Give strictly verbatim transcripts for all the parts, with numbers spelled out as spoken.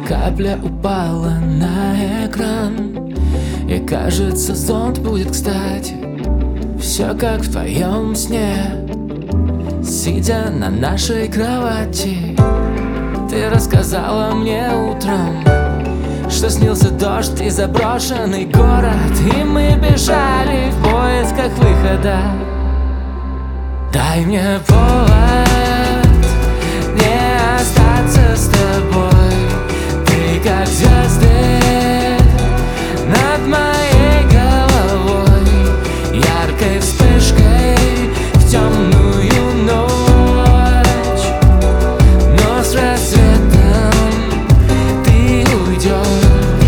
капля упала на экран, и кажется, зонт будет кстати. Все как в твоем сне, сидя на нашей кровати. Ты рассказала мне утром, что снился дождь и заброшенный город, и мы бежали в поисках выхода. Дай мне повод не остаться с тобой. Ты как звезды над моей головой, яркой вспышкой в темную ночь. Но с рассветом ты уйдешь.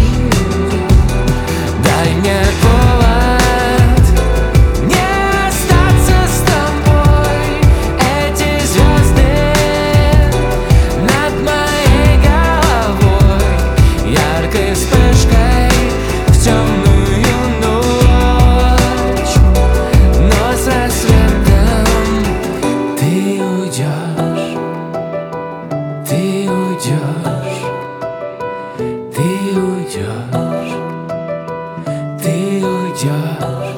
Дай мне повод не остаться с тобой. Эти звезды над моей головой, яркой вспышкой в темную ночь. Но с рассветом ты уйдешь. Ты уйдешь. Ты уйдешь. Ты уйдешь.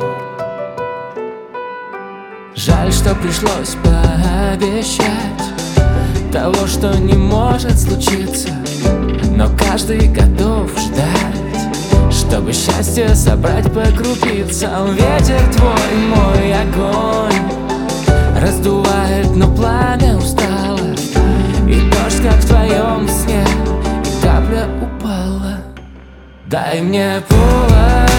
Жаль, что пришлось пообещать того, что не может случиться, но каждый готов ждать, чтобы счастье собрать по крупицам. Ветер твой, мой огонь раздувает, но пламя устало, и дождь, как в твоем сне, и капля упала. Дай мне повод